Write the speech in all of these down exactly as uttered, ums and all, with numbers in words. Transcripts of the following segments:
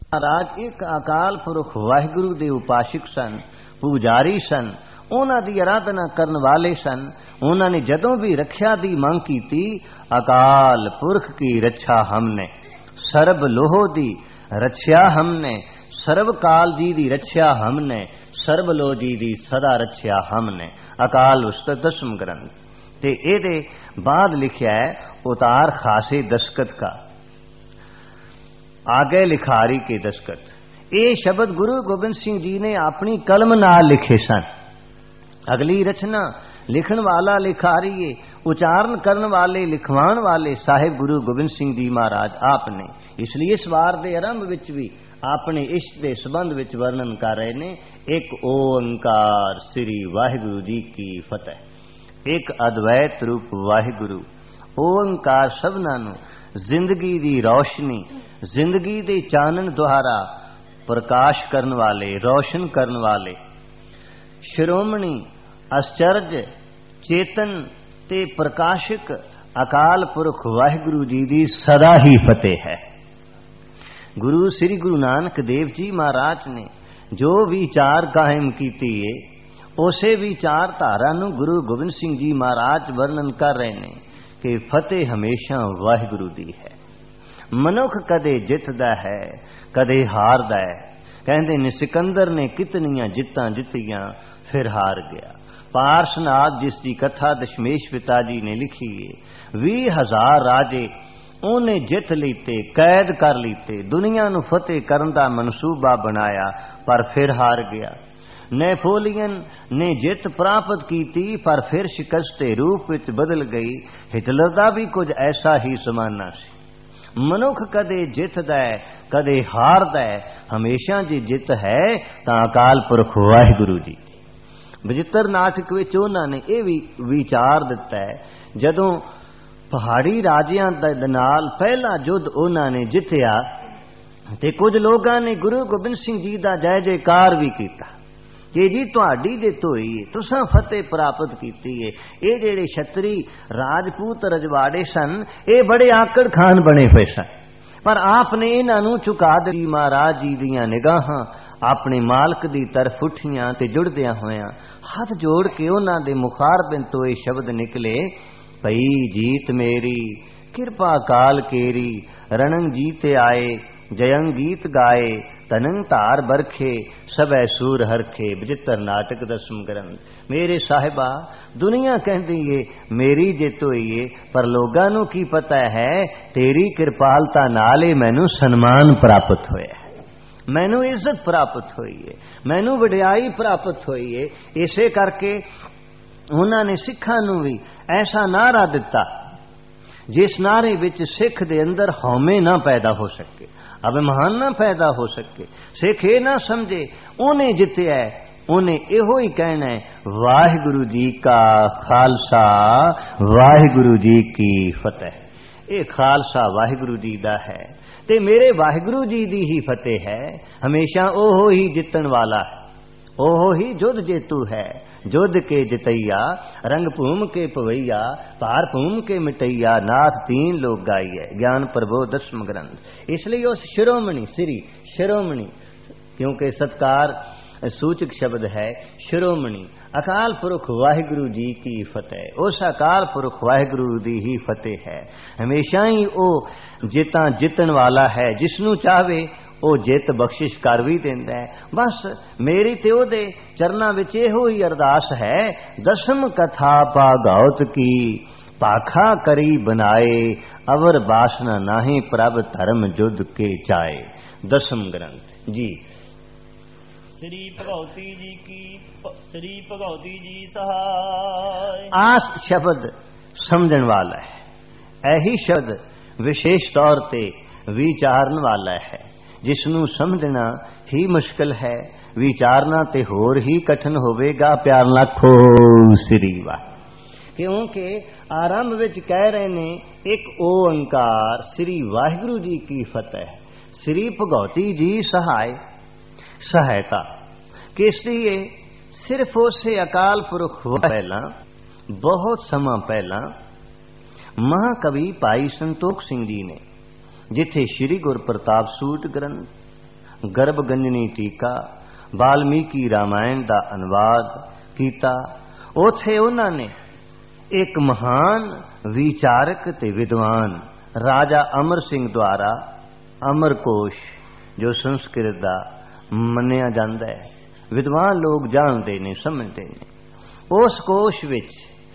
महाराज एक अकाल पुरख वाहिगुरु दे उपासक सन, पुजारी सन, उन्हां दी आराधना करन वाले सन। उन्हां ने जदों भी रक्षा दी मंग कीती, अकाल पुरख की रक्षा हमने, सर्ब लोह दी रक्षा हमने, सर्व काल जी दी रक्षा हमने, सर्ब लोह जी दी सदा रक्षा हमने। अकाल उस्तत दसम ग्रंथ ते एदे बाद लिखिया है उतार खासे दस्खत का, आगे लिखारी के दस्खत। ये शब्द गुरु गोबिंद सिंह जी ने अपनी कलम नाल लिखे सन। अगली रचना लिखण वाला लिखारी, उच्चारण करन वाले, लिखवाण वाले साहिब गुरु गोबिंद सिंह जी महाराज आपने। इसलिए इस वार दे आरंभ विच भी अपने इष्ट दे संबंध विच वर्णन कर रहे ने, एक ओंकार श्री वाहिगुरु जी की फतेह। एक अद्वैत रूप वाहिगुरु ओंकार सबना नू जिंदगी दी रोशनी, जिंदगी दे चानन द्वारा प्रकाश करन वाले, रोशन करन वाले, शिरोमणि आश्चर्य चेतन ते प्रकाशक अकाल पुरख वाहिगुरु जी दी सदा ही फतेह है। गुरु श्री गुरु नानक देव जी महाराज ने जो विचार कायम कीती है, उसे विचार धारा नू गुरु गोबिंद सिंह जी महाराज वर्णन कर रहे ने कि फतेह हमेशा वाहिगुरु दी है। मनुख कदे जितदा है, कदे हारदा है। कहंदे ने सिकंदर ने कितनियां जित्तां जित्तियां फिर हार गया। पार्शनाथ जिसकी कथा दशमेश पिता जी ने लिखी है, भी हजार राजे उन्हें जित लीते, कैद कर लीते, दुनिया नू फतेह करन दा मनसूबा बनाया, पर फिर हार गया। नेपोलियन ने जित प्राप्त की थी, पर फिर शिकस्ते रूप विच बदल गई। हिटलर दा भी कुछ ऐसा ही समाना सी। मनुख कदे जितदा है, कदे हारदा है। हमेशा जी जित है तां अकाल पुरख वाहिगुरु जी। बचित्र नाटक विच उन्हां ने यह भी विचार दिता है, जदों पहाड़ी राजियां दे नाल पहला युद्ध उन्हां ने जितया ते कुछ लोगां ने गुरु गोबिंद सिंह जी दा जय जयकार भी कीता कि जी तुहाडी जित होई है, तुसां फतेह प्राप्त कीती है। ये जेड़े छतरी राजपूत रजवाड़े सन, ये बड़े आकड़ खान बने हुए सन, पर आपने इन्हां नूं झुका दी। महाराज जी दीयां निगाहां अपने मालक दी तरफ उठियां ते जुड़दियां होयां हाथ जोड़ के उन्हां दे मुखारबिन तो ये शब्द निकले, भई जीत मेरी कृपा काल केरी, रणंग जीते आए जयंग गीत गाए, तनंग तार बरखे सबै सूर हरखे। बचित्र नाटक दसम ग्रंथ। मेरे साहिबा दुनिया कहती है मेरी जित होई है, पर लोगां नूं की पता है तेरी कृपालता नाल ही मैनू सन्मान प्राप्त होया है, मैनू इज्जत प्राप्त हुई है, मैनू वडियाई प्राप्त हुई है। इसे करके उन्होंने सिखां नूं भी ऐसा नारा दिता जिस नारे विच सिख दे अंदर हौमे ना पैदा हो सके, अभिमान ना पैदा हो सके। सिख ये ना समझे उन्हें जितया है, उन्हें इहो ही कहना है वाहिगुरु जी का खालसा, वाहिगुरु जी की फतेह। ये खालसा वाहिगुरु जी दा है ते मेरे वाहिगुरु जी दी ही फतेह है। हमेशा ओहो ही जितन वाला है, ओहो ही जुद जेतु है। जुद के जितैया, रंग भूम के पवैया, पार भूम के मिटैया, नाथ तीन लोग गाई है। ज्ञान प्रभो दसम ग्रंथ। इसलिए उस शिरोमणि श्री शिरोमणि, क्योंकि सत्कार सूचक शब्द है शिरोमणि, अकाल पुरख वाहिगुरु जी की फतेह। उस अकाल पुरख वाहिगुरु दी ही फतेह है। हमेशा ही वो जिता जितन वाला है, जिसनू चाहे वो जित बख्शिश कर भी देंदा है। बस मेरी ते ओदे चरना विच इहो ही अरदास है, दसम कथा भागवत की पाखा करी बनाए, अवर बासना नाहि प्रभ धर्म जुद के चाहे। दसम ग्रंथ जी। श्री भगवती जी की श्री भगवती जी सहाय। आस शब्द समझण वाला है, यही शब्द विशेष तौर ते विचारन वाला है, जिसनू समझना ही मुश्किल है, विचारना ते होर ही कठिन होवेगा। प्यार लाखो श्री वाह। क्योंकि आरंभ विच कह रहे ने एक ओंकार श्री वाहिगुरु जी की फतेह, श्री भगवती जी सहाय। सहायता किस लिए? सिर्फ उसे अकाल पुरख पहला, बहुत समा पहला महाकवि भाई संतोख सिंह जी ने जिथे श्री गुर प्रताप सूट ग्रंथ ਗਰਭ ਗੰਜਨੀ ਟੀਕਾ, ਵਾਲਮੀਕੀ ਰਾਮਾਇਣ ਦਾ ਅਨੁਵਾਦ ਕੀਤਾ। ਉਥੇ ਉਹਨਾਂ ਨੇ ਇੱਕ ਮਹਾਨ ਵਿਚਾਰਕ ਤੇ ਵਿਦਵਾਨ ਰਾਜਾ ਅਮਰ ਸਿੰਘ ਦੁਆਰਾ ਅਮਰਕੋਸ਼, ਜੋ ਸੰਸਕ੍ਰਿਤ ਦਾ ਮੰਨਿਆ ਜਾਂਦਾ ਹੈ, ਵਿਦਵਾਨ ਲੋਕ ਜਾਣਦੇ ਨੇ, ਸਮਝਦੇ ਨੇ, ਉਸ ਕੋਸ਼ ਵਿੱਚ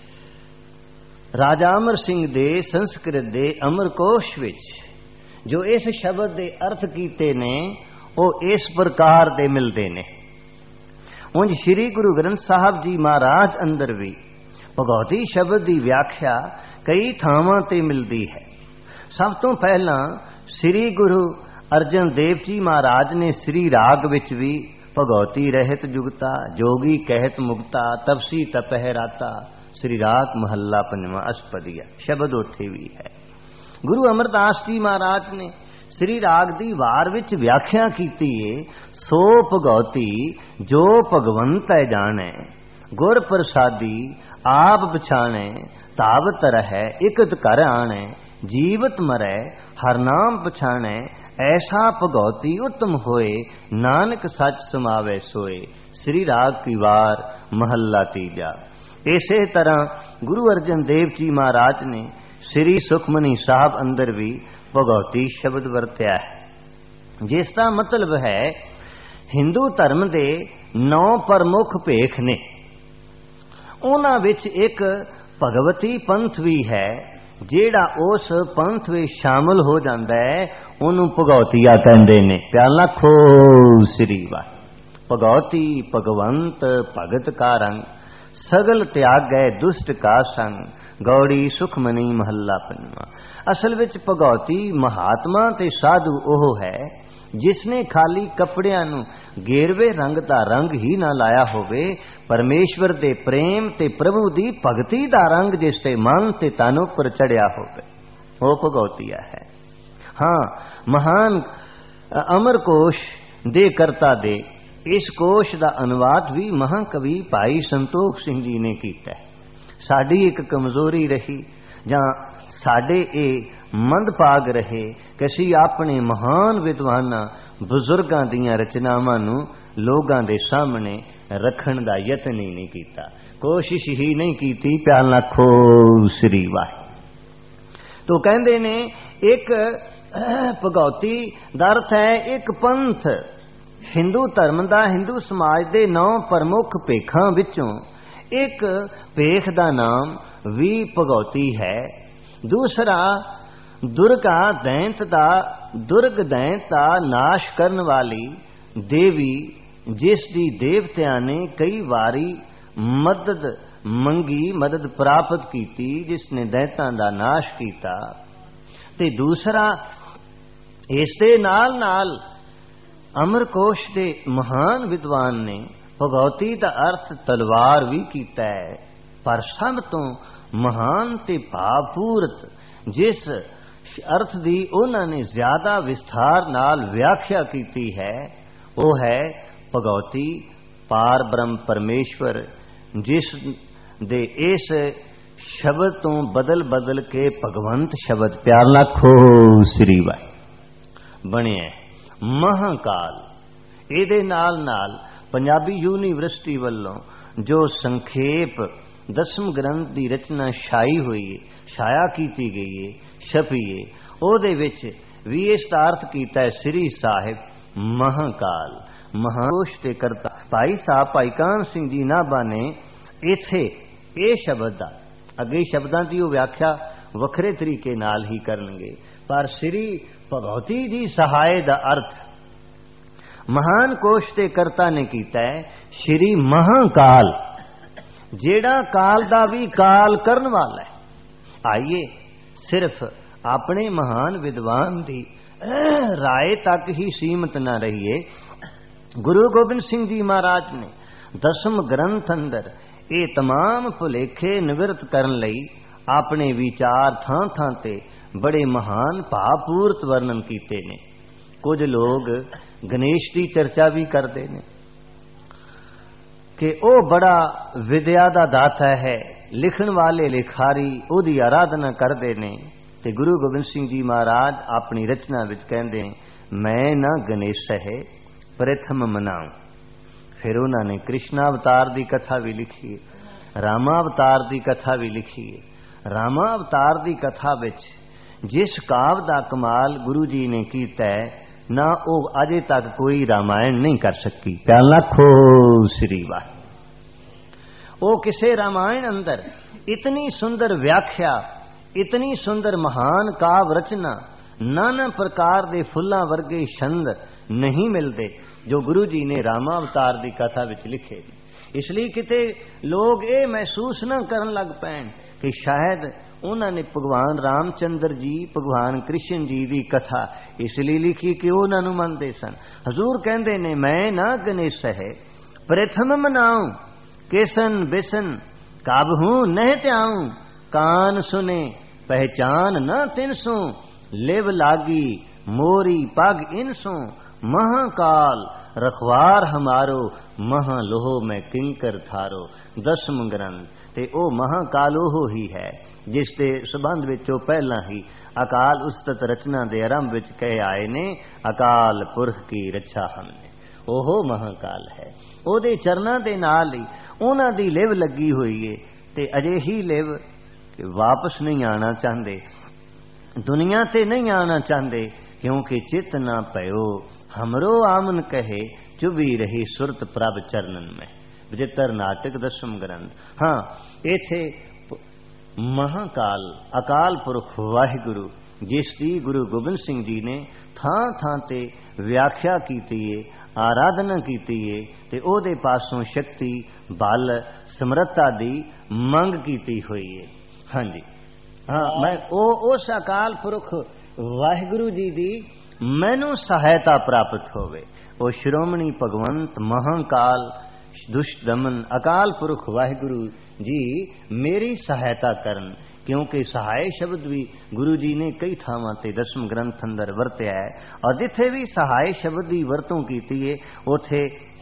ਰਾਜਾ ਅਮਰ ਸਿੰਘ ਦੇ ਸੰਸਕ੍ਰਿਤ ਦੇ ਅਮਰਕੋਸ਼ ਵਿੱਚ ਜੋ ਇਸ ਸ਼ਬਦ ਦੇ ਅਰਥ ਕੀਤੇ ਨੇ ਉਹ ਇਸ ਪ੍ਰਕਾਰ ਦੇ ਮਿਲਦੇ ਨੇ। ਉਂਝ ਸ੍ਰੀ ਗੁਰੂ ਗ੍ਰੰਥ ਸਾਹਿਬ ਜੀ ਮਹਾਰਾਜ ਅੰਦਰ ਵੀ ਭਗਉਤੀ ਸ਼ਬਦ ਦੀ ਵਿਆਖਿਆ ਕਈ ਥਾਵਾਂ ਤੇ ਮਿਲਦੀ ਹੈ। ਸਭ ਤੋਂ ਪਹਿਲਾਂ ਸ੍ਰੀ ਗੁਰੂ ਅਰਜਨ ਦੇਵ ਜੀ ਮਹਾਰਾਜ ਨੇ ਸ੍ਰੀ ਰਾਗ ਵਿੱਚ ਵੀ ਭਗਉਤੀ ਰਹਿਤ ਜੁਗਤਾ, ਜੋਗੀ ਕਹਿਤ ਮੁਕਤਾ, ਤਪਸੀ ਤਪਹਿ ਰਾਤਾ, ਸ੍ਰੀ ਰਾਗ ਮਹੱਲਾ ਪੰਜਵਾਂ ਅਸ਼ਪਦੀਆ ਸ਼ਬਦ ਉੱਥੇ ਵੀ ਹੈ। ਗੁਰੂ ਅਮਰਦਾਸ ਜੀ ਮਹਾਰਾਜ ਨੇ ਸ੍ਰੀ ਰਾਗ ਦੀ ਵਾਰ ਵਿੱਚ ਵਿਆਖਿਆ ਕੀਤੀ ਏ, ਸੋ ਭਗਉਤੀ ਜੋ ਭਗਵੰਤ ਹੈ ਜਾਣੈ, ਗੁਰ ਪ੍ਰਸਾਦੀ ਆਪ ਪਛਾਣੈ, ਤਾਵਤ ਰਹੈ ਇਕਤ ਘਰ ਆਣੈ, ਜੀਵਤ ਮਰੈ ਹਰ ਨਾਮ ਪਛਾਣੈ, ਐਸਾ ਭਗਉਤੀ ਉਤਮ ਹੋਏ, ਨਾਨਕ ਸੱਚ ਸਮਾਵੈ ਸੋਏ। ਸ੍ਰੀ ਰਾਗ ਕੀ ਵਾਰ ਮਹੱਲਾ ਤੀਜਾ। ਇਸੇ ਤਰ੍ਹਾਂ ਗੁਰੂ ਅਰਜਨ ਦੇਵ ਜੀ ਮਹਾਰਾਜ ਨੇ ਸ੍ਰੀ ਸੁਖਮਨੀ ਸਾਹਿਬ ਅੰਦਰ ਵੀ ਭਗਉਤੀ ਸ਼ਬਦ ਵਰਤਿਆ ਹੈ, ਜਿਸ ਦਾ ਮਤਲਬ ਹੈ ਹਿੰਦੂ ਧਰਮ ਦੇ ਨੌ ਪ੍ਰਮੁੱਖ ਭੇਖ ਨੇ, ਉਹਨਾਂ ਵਿੱਚ ਇੱਕ ਭਗਵਤੀ ਪੰਥ ਵੀ ਹੈ। ਜਿਹੜਾ ਉਸ ਪੰਥ ਵਿੱਚ ਸ਼ਾਮਲ ਹੋ ਜਾਂਦਾ ਹੈ ਉਹਨੂੰ ਭਗਉਤੀਆ ਕਹਿੰਦੇ ਨੇ। ਪਿਆਰ ਨਾਲ ਖੋ ਸ੍ਰੀ ਵਾਹਿ। ਭਗਉਤੀ ਭਗਵੰਤ ਭਗਤ ਕਾ ਰੰਗ, ਸਗਲ ਤਿਆਗੈ ਦੁਸ਼ਟ ਕਾ ਸੰਗ, ਗੌੜੀ ਸੁਖਮਨੀ ਮਹੱਲਾ ਪੰਜਵਾਂ। ਅਸਲ ਵਿੱਚ ਭਗਉਤੀ ਮਹਾਤਮਾ ਤੇ ਸਾਧੂ ਉਹ ਹੈ ਜਿਸਨੇ ਖਾਲੀ ਕੱਪੜਿਆਂ ਨੂੰ ਗੇਰਵੇ ਰੰਗ ਦਾ ਰੰਗ ਹੀ ਨਾ ਲਾਇਆ ਹੋਵੇ, ਪਰਮੇਸ਼ਵਰ ਦੇ ਪ੍ਰੇਮ ਤੇ ਪ੍ਰਭੂ ਦੀ ਭਗਤੀ ਦਾ ਰੰਗ ਜਿਸ ਤੇ ਮਨ ਤੇ ਤਨ ਉੱਪਰ ਚੜਿਆ ਹੋਵੇ, ਉਹ ਭਗਉਤੀਆ ਹੈ। ਹਾਂ, ਮਹਾਨ ਅਮਰਕੋਸ਼ ਦੇ ਕਰਤਾ ਦੇ ਇਸ ਕੋਸ਼ ਦਾ ਅਨੁਵਾਦ ਵੀ ਮਹਾਕਵੀ ਭਾਈ ਸੰਤੋਖ ਸਿੰਘ ਜੀ ਨੇ ਕੀਤਾ। ਸਾਡੀ ਇੱਕ ਕਮਜ਼ੋਰੀ ਰਹੀ ਜਾਂ ਸਾਡੇ ਇਹ ਮੰਦਭਾਗ ਰਹੇ ਕਿ ਅਸੀਂ ਆਪਣੇ ਮਹਾਨ ਵਿਦਵਾਨਾਂ ਬਜ਼ੁਰਗਾਂ ਦੀਆਂ ਰਚਨਾਵਾਂ ਨੂੰ ਲੋਕਾਂ ਦੇ ਸਾਹਮਣੇ ਰੱਖਣ ਦਾ ਯਤਨ ਹੀ ਨਹੀਂ ਕੀਤਾ, ਕੋਸ਼ਿਸ਼ ਹੀ ਨਹੀਂ ਕੀਤੀ। ਪਿਆਰ ਨਾਲ ਖੋ ਸ੍ਰੀ ਵਾਹਿ। ਤੋ ਕਹਿੰਦੇ ਨੇ ਇੱਕ ਭਗਉਤੀ ਦਾ ਅਰਥ ਹੈ ਇੱਕ ਪੰਥ। ਹਿੰਦੂ ਧਰਮ ਦਾ, ਹਿੰਦੂ ਸਮਾਜ ਦੇ ਨੌ ਪ੍ਰਮੁੱਖ ਭੇਖਾਂ ਵਿੱਚੋਂ ਇੱਕ ਭੇਖ ਦਾ ਨਾਮ ਵੀ ਭਗਉਤੀ ਹੈ। ਦੂਸਰਾ ਦੁਰਗਾ ਦੈਂਤ ਦਾ, ਦੁਰਗ ਦੈਂਤ ਦਾ ਨਾਸ਼ ਕਰਨ ਵਾਲੀ ਦੇਵੀ, ਜਿਸ ਦੀ ਦੇਵਤਿਆਂ ਨੇ ਕਈ ਵਾਰੀ ਮਦਦ ਮੰਗੀ, ਮਦਦ ਪ੍ਰਾਪਤ ਕੀਤੀ, ਜਿਸ ਨੇ ਦੈਂਤਾਂ ਦਾ ਨਾਸ਼ ਕੀਤਾ। ਤੇ ਦੂਸਰਾ ਇਸ ਦੇ ਨਾਲ ਨਾਲ ਅਮਰਕੋਸ਼ ਦੇ ਮਹਾਨ ਵਿਦਵਾਨ ਨੇ ਭਗਉਤੀ ਦਾ ਅਰਥ ਤਲਵਾਰ ਵੀ ਕੀਤਾ ਹੈ। ਪਰ ਸਭ ਤੋਂ ਮਹਾਨ ਤੇ ਭਾਵਪੂਰਤ ਜਿਸ ਅਰਥ ਦੀ ਉਹਨਾਂ ਨੇ ਜ਼ਿਆਦਾ ਵਿਸਥਾਰ ਨਾਲ ਵਿਆਖਿਆ ਕੀਤੀ ਹੈ ਉਹ ਹੈ ਭਗਉਤੀ ਪਾਰ ਬ੍ਰਹਮ ਪਰਮੇਸ਼ਵਰ, ਜਿਸ ਦੇ ਇਸ ਸ਼ਬਦ ਤੋਂ ਬਦਲ ਬਦਲ ਕੇ ਭਗਵੰਤ ਸ਼ਬਦ ਪਿਆਰ ਲੱਖੋ ਸ੍ਰੀ ਵਾਹਿ ਬਣਿਆ ਮਹਾਕਾਲ। ਇਹਦੇ ਨਾਲ ਨਾਲ ਪੰਜਾਬੀ ਯੂਨੀਵਰਸਿਟੀ ਵੱਲੋਂ ਜੋ ਸੰਖੇਪ ਦਸਮ ਗ੍ਰੰਥ ਦੀ ਰਚਨਾ ਛਾਈ ਹੋਈ ਹੈ, ਛਾਇਆ ਕੀਤੀ ਗਈ ਹੈ, ਛਪੀ ਹੈ, ਉਹਦੇ ਵਿੱਚ ਵੀ ਇਸ ਦਾ ਅਰਥ ਕੀਤਾ ਹੈ ਸ੍ਰੀ ਸਾਹਿਬ ਮਹਾਕਾਲ। ਮਹਾਕੋਸ਼ ਤੇ ਕਰਤਾ ਭਾਈ ਸਾਹਿਬ ਭਾਈ ਕਾਹਨ ਸਿੰਘ ਜੀ ਨਾਭਾ ਨੇ ਇੱਥੇ ਇਹ ਸ਼ਬਦ ਦਾ, ਅੱਗੇ ਸ਼ਬਦਾਂ ਦੀ ਉਹ ਵਿਆਖਿਆ ਵੱਖਰੇ ਤਰੀਕੇ ਨਾਲ ਹੀ ਕਰਨਗੇ, ਪਰ ਸ੍ਰੀ ਭਗਉਤੀ ਦੀ ਸਹਾਇ ਦਾ ਅਰਥ ਮਹਾਨ ਕੋਸ਼ ਤੇ ਕਰਤਾ ਨੇ ਕੀਤਾ ਹੈ ਸ੍ਰੀ ਮਹਾਕਾਲ, ਜਿਹੜਾ ਕਾਲ ਦਾ ਵੀ ਕਾਲ ਕਰਨ ਵਾਲਾ ਹੈ। ਆਈਏ ਸਿਰਫ ਆਪਣੇ ਮਹਾਨ ਵਿਦਵਾਨ ਦੀ ਰਾਏ ਤੱਕ ਹੀ ਸੀਮਤ ਨਾ ਰਹੀਏ। ਗੁਰੂ ਗੋਬਿੰਦ ਸਿੰਘ ਜੀ ਮਹਾਰਾਜ ਨੇ ਦਸਮ ਗ੍ਰੰਥ ਅੰਦਰ ਇਹ तमाम ਭੁਲੇਖੇ ਨਿਵਰਤ ਕਰਨ ਲਈ ਆਪਣੇ ਵਿਚਾਰ ਥਾਂ ਥਾਂ ਤੇ ਬੜੇ ਮਹਾਨ ਭਾਵਪੂਰਤ ਵਰਣਨ ਕੀਤੇ ਨੇ। ਕੁਝ ਲੋਕ ਗਣੇਸ਼ ਦੀ ਚਰਚਾ ਵੀ ਕਰਦੇ ਨੇ ਕਿ ਉਹ ਬੜਾ ਵਿਦਿਆ ਦਾ ਦਾਤਾ ਹੈ, ਲਿਖਣ ਵਾਲੇ ਲਿਖਾਰੀ ਉਹਦੀ ਆਰਾਧਨਾ ਕਰਦੇ ਨੇ। ਤੇ ਗੁਰੂ ਗੋਬਿੰਦ ਸਿੰਘ ਜੀ ਮਹਾਰਾਜ ਆਪਣੀ ਰਚਨਾ ਵਿੱਚ ਕਹਿੰਦੇ मैं न गणेश है प्रथम मनाऊं। फिर उन्होंने कृष्णावतार की कथा भी लिखी है, रामावतार की कथा भी लिखी है। रामावतार की कथा विच जिस काव दा कमाल गुरु जी ने कीता है ना वो अजे तक कोई रामायण नहीं कर सकी। प्यार लाखो श्री वाह। वो किसे रामायण अंदर इतनी सुंदर व्याख्या, इतनी सुंदर महान काव रचना, नाना प्रकार दे फुल्लां वर्गे छंद नहीं मिलते जो गुरु जी ने रामावतार की कथा विच लिखे। इसलिए किते लोग ये महसूस न करन लग पैन कि शायद उन्होंने भगवान रामचंद्र जी, भगवान कृष्ण जी की कथा इसलिए लिखी कि उन्होंने मनते सन। हजूर कहते ने मैं ना गणेश है प्रथम मनाऊं, केसन बिसन काबहू नह त्याऊं। कान सुने पहचान न तिनसू, लिव लागी मोरी पग इनसू। महाकाल रखवार हमारो, महालोह में किंकर थारो। दसम ग्रंथ ते ओ महाकाल ओह ही है जिसके संबंध विचों पहला ही अकाल उस्तत रचना दे आरंभ विच कहे आए ने, अकाल पुरख की रक्षा हमने। ओहो महाकाल है, ओदे चरना दे नाल ही उन्हां दी लिव लगी हुई है ते अजे ही लिव कि वापस नहीं आना चाहते, दुनिया ते नहीं आना चाहते, क्योंकि चित ना पयो हमरो आमन कहे, चुभी रही सुरत प्रभ चरणन में। विचित्र नाटक दसम ग्रंथ। हाँ इथे महाकाल अकाल पुरख वाहिगुरु जिसकी गुरु गोबिंद सिंह जी ने थां थां ते व्याख्या कीती है, आराधना कीती है ते ओदे पासों शक्ति बल समर्था दी मंग कीती हुई है। हाँ जी हाँ मैं ओ उस अकाल पुरख वाहिगुरु जी दी मैनू सहायता प्राप्त होवे। ओ श्रोमणी भगवंत महाकाल दुष्ट दमन अकाल पुरख वाहिगुरु जी मेरी सहायता करन, क्योंकि सहाय शब्द भी गुरु जी ने कई थावां ते दसम ग्रंथ अंदर वरत्या है और जिथे भी सहाय शब्द की वरतों कीती है उथे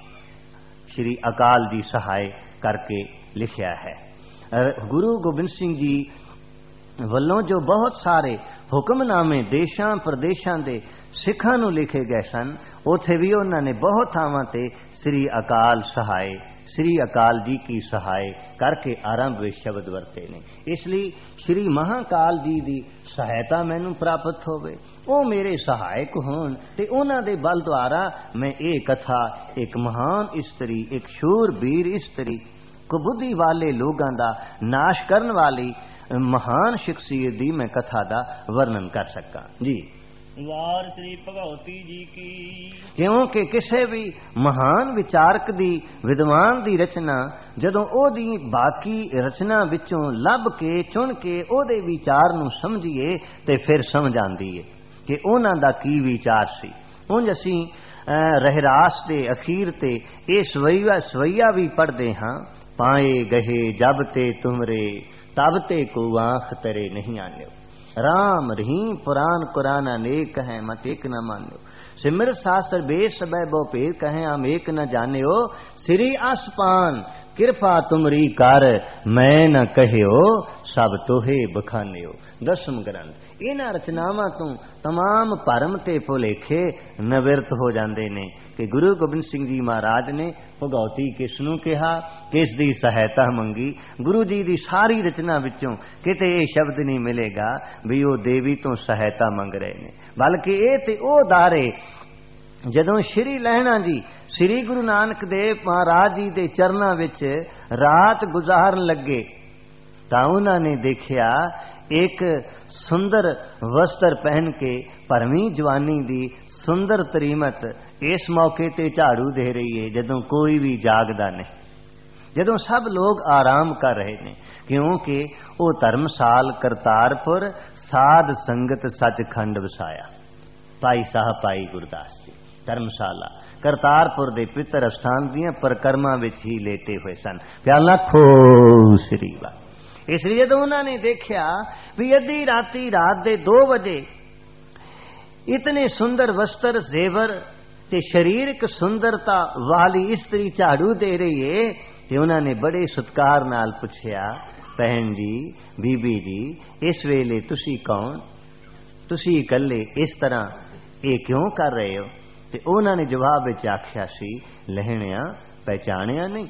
श्री अकाल जी सहाय करके लिखिया है। गुरु गोबिंद सिंह जी वल्लों जो बहुत सारे हुक्मनामे देशां प्रदेशां दे सिखां नूं लिखे गए सन, उथे भी उन्होंने बहुत थावां ते श्री अकाल सहाय, श्री अकाल जी की सहाय करके आरंभ वे शब्द वरते ने। इसलिए श्री महाकाल जी की सहायता मैनू प्राप्त होवे, वो मेरे सहायक होन ते उन्हां दे बल द्वारा मैं ये कथा एक महान इस्तरी, एक शूरबीर इस्तरी, कुबुद्धि वाले लोगों का नाश करने वाली महान शख्सियत दी मैं कथा का वर्णन कर सका जी। वार श्री भगवती जी की। क्योंकि किसी भी महान विचारक दी विद्वान दी रचना जदों ओदी बाकी रचना विचों लभ के चुन के ओदे विचार नूं समझिए ते फिर समझ आंदी है कि उन्हां दा की विचार सी। उंज असीं रहरास दे अखीर ते ये सवैया सवैया भी पढ़दे हां, पाए गहे जब ते तुमरे तब ते को आँख तरे नहीं आन्यो। राम रहीम पुराण कुरान अनेक है मत एक न मान्यो। सिमर शास्त्र बेस सबे बो पेर कहे हम एक न जान्यो। श्री आसपान कृपा तुमरी कर मैं न कहो सब तोहे बखान्यो। दसम ग्रंथ इन्हां रचनावां तो तमाम भरम ते भुलेखे निवृत्त हो जाते ने कि गुरु गोबिंद सिंह जी महाराज ने भगवती किसनू कहा, किस दी सहायता मंगी। गुरु जी की सारी रचना विचों किते ये शब्द नहीं मिलेगा भी वो देवी तो सहायता मंग रहे ने, बल्कि ये ते ओ दारे जदों श्री लहणा जी श्री गुरु नानक देव महाराज जी के चरणों विच रात गुजारन लगे तां उन्होंने देखिया एक सुंदर वस्त्र पहन के भरमी जवानी दी सुंदर तरीमत इस मौके ते झाड़ू दे रही है जदों कोई भी जागदा नहीं, जदों सब लोग आराम कर रहे ने, क्योंकि वो धर्मसाल करतारपुर साध संगत सचखंड वसाया। भाई साहब भाई गुरदास जी धर्मशाला करतारपुर दे पितर स्थान दियां परिक्रमा विच ही लेटे हुए सन। प्याला खो श्री वा। इसलिए तो उन्होंने देखा भी अद्धी राती रात दे दो बजे इतने सुंदर वस्त्र जेवर ते शरीरक सुंदरता वाली स्त्री झाड़ू दे रही है, तो उन्होंने बड़े सत्कार नाल पूछया, भैन जी बीबी जी इस वेले तुसी कौन, तुसी इकल्ले इस तरह ਇਹ ਕਿਉਂ ਕਰ ਰਹੇ ਹੋ? ਤੇ ਉਹਨਾਂ ਨੇ ਜਵਾਬ ਵਿੱਚ ਆਖਿਆ ਸੀ, ਲਹਿਣਿਆ ਪਹਿਚਾਣਿਆ ਨਹੀਂ।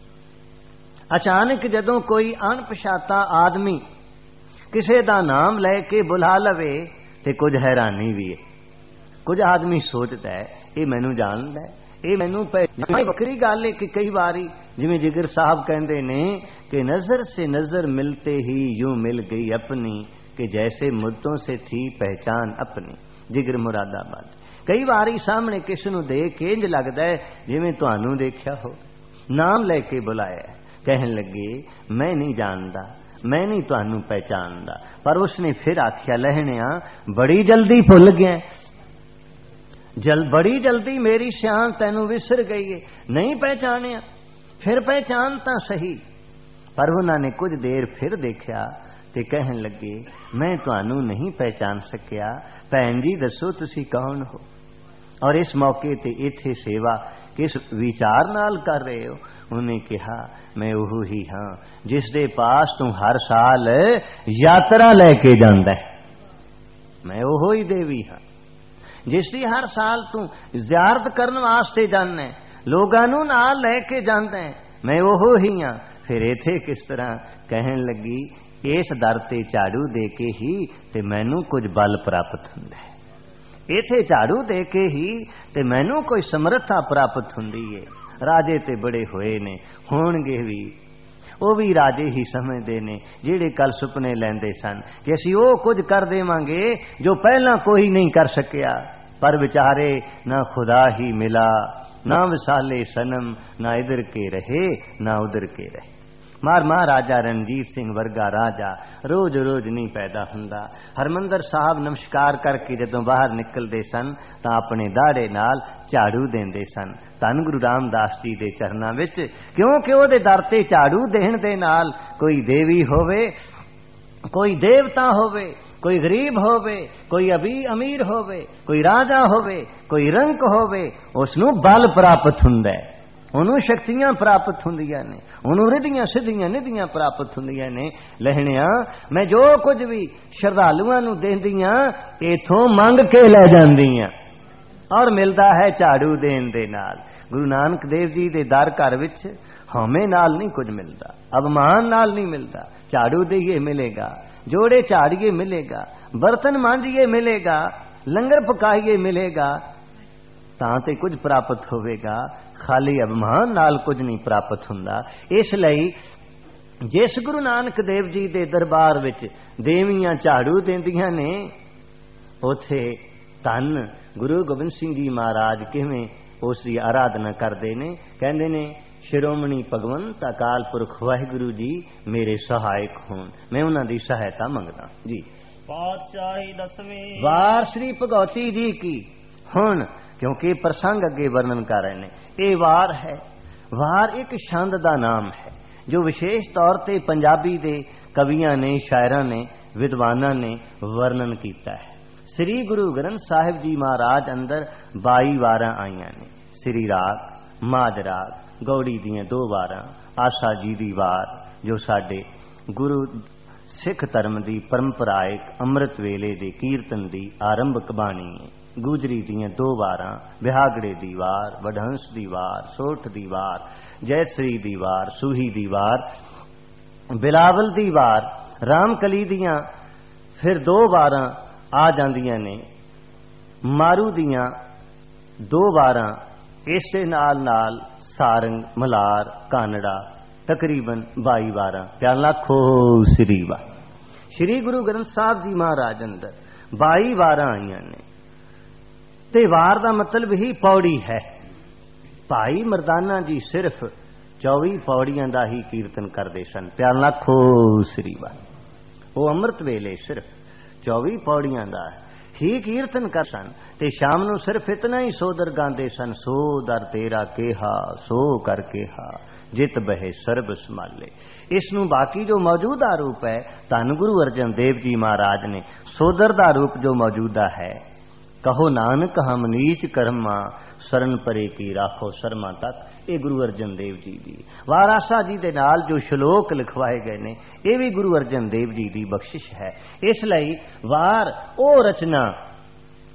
ਅਚਾਨਕ ਜਦੋਂ ਕੋਈ ਅਣਪਛਾਤਾ ਆਦਮੀ ਕਿਸੇ ਦਾ ਨਾਮ ਲੈ ਕੇ ਬੁਲਾ ਲਵੇ ਤੇ ਕੁਝ ਹੈਰਾਨੀ ਵੀ ਹੈ। ਕੁਝ ਆਦਮੀ ਸੋਚਦਾ ਹੈ ਇਹ ਮੈਨੂੰ ਜਾਣਦਾ ਹੈ, ਇਹ ਮੈਨੂੰ ਪਹਿਚਾਣਦਾ। ਵੱਖਰੀ ਗੱਲ ਹੈ ਕਿ ਕਈ ਵਾਰੀ ਜਿਵੇਂ ਜਿਗਰ ਸਾਹਿਬ ਕਹਿੰਦੇ ਨੇ ਕਿ ਨਜ਼ਰ ਸੇ ਨਜ਼ਰ ਮਿਲਤੇ ਹੀ यूं मिल गई अपनी कि जैसे मुद्दों से थी पहचान अपनी। जिगर मुरादाबाद। कई वारी सामने किस नूं देख के इंज लगदा है जिवें तुहानूं देखिया हो। नाम लेके बुलाया, कहन लगे मैं नहीं जानदा, मैं नहीं तुहानूं पहचानदा। पर उसने फिर आख्या, लहणिया बड़ी जल्दी भुल गया, जल बड़ी जल्दी मेरी सियान तैनूं विसर गई है, नहीं पहचानिया। फिर पहचान तां सही। पर उन्होंने कुछ देर फिर देखा ते कहन लगे मैं तुहानूं नहीं पहचान सकिया, भैन जी दसो तुसी कौन हो और इस मौके ते इत्थे सेवा किस विचार नाल कर रहे हो? उन्हें कहा मैं ओह ही हाँ जिस दे पास तू हर साल यात्रा लेके जांदा है। मैं ओह ही देवी हाँ जिसदी हर साल तू ज़ियारत करन वास्ते जाना है, लोगां नूं नाल लेके जांदा है। मैं ओह ही हाँ। फिर इत्थे किस तरह कहन लगी, इस दर ते झाड़ू दे के ही ते मैनू कुछ बल प्राप्त हुंदा है, इत्थे झाड़ू दे के ही ते मैनू कोई समर्था प्राप्त हुंदी है। राजे ते बड़े होए ने, होणगे भी, वो भी राजे ही समझदे ने जिहड़े कल सुपने लैंदे सन कि असीं ओह कुछ कर देवांगे जो पहला कोई नहीं कर सकिया। पर विचारे ना खुदा ही मिला, ना विसाले सनम, ना इधर के रहे ना उधर के रहे। मार महाराजा रणजीत सिंह वर्गा राजा रोज रोज नहीं पैदा हुंदा। हरमंदर साहब नमस्कार करके जदों बाहर निकलते सन तां अपने दाड़े नाल झाड़ू देंदे सन धन गुरु रामदास जी दे चरनां विच, क्योंकि ओहदे दर ते झाड़ू देण दे नाल कोई देवी होवे, कोई देवता होवे, कोई गरीब होवे, कोई अभी अमीर होवे, कोई राजा होवे, कोई रंक होवे, उसनूं बल प्राप्त हुंदा है, उन्होंने शक्तियां प्राप्त होंदियां ने, उन्होंने रिधियां सिद्धियां निधियां प्राप्त होंदियां ने। लहणिया मैं जो कुछ भी श्रद्धालुआं नूं देंदियां इथों मंग के लै जांदियां और मिलता है झाड़ू देण दे नाल। गुरु नानक देव जी दे दर घर विच हमें नाल नहीं कुछ मिलता, अवमान नाल नहीं मिलता। झाड़ू देइए मिलेगा, जोड़े झाड़िए मिलेगा, बर्तन मांजिए मिलेगा, लंगर पकाइए मिलेगा, तां ते कुछ प्राप्त होवेगा, खाली अभिमान नाल कुछ नहीं प्राप्त हुंदा। इसलिए जिस गुरु नानक देव जी दे दरबार विच देवियां झाड़ू देंदियां ने, उथे धन गुरु गोबिंद सिंह जी महाराज किवें उसकी आराधना करते ने। कहंदे ने शिरोमणी भगवंत अकाल पुरख वाहिगुरु जी मेरे सहायक होण, मैं उन्हां दी सहायता मंगदा जी। पातशाही दसवीं वार श्री भगवती जी की। हुण क्योंकि प्रसंग अगे वर्णन कर रहे हैं, ये वार है। वार एक छंद का नाम है जो विशेष तौर पर पंजाबी दे कवियां ने, शायरां ने, विद्वानां ने वर्णन किया है। श्री गुरु ग्रंथ साहिब जी महाराज अंदर बाई वारां आईयां ने। श्री राग, माज राग, गौड़ी दियां दो वारां, आशा जी दी वार जो साडे गुरु सिख धर्म की परंपराइक अमृत वेले दे कीर्तन की आरंभक बाणी है। गुजरी दियां दो वारां, बिहागड़े दी वार, वडहंस दी वार, सोठ दी वार, जयश्री दी वार, सूही दी वार, बिलावल दी वार, रामकली दियां फिर दो वारां आ जांदियां ने। मारू दियां दो वारां, इस दे नाल नाल सारंग, मलार, कानड़ा, तकरीबन बाई वारां। प्यार लाखो श्री वार। श्री गुरु ग्रंथ साहब जी महाराज अंदर बाई वारां आईयां ने। ते वार दा मतलब ही पौड़ी है। भाई मरदाना जी सिर्फ चौबी पौड़ियां दा ही कीर्तन करते सन। प्यार लाखो श्री वार। वो अमृत वेले सिर्फ चौबी पौड़ियां दा ही कीर्तन कर सन ते शाम नूं सिर्फ इतना ही सोदर गांदे सन, सो दर तेरा केहा सो कर केहा जित बहे सर्ब संभाले। इसनूं बाकी जो मौजूदा रूप है धन गुरु अर्जन देव जी महाराज ने सोदर दा रूप जो मौजूदा है, कहो नानक हम नीच कर्मा शरण परे की राखो शर्मा तक, ये गुरु अर्जन देव जी दी वार। आशा जी दे नाल जो श्लोक लिखवाए गए ने ये भी गुरु अर्जन देव जी दी बख्शिश है। इसलिए वार ओ रचना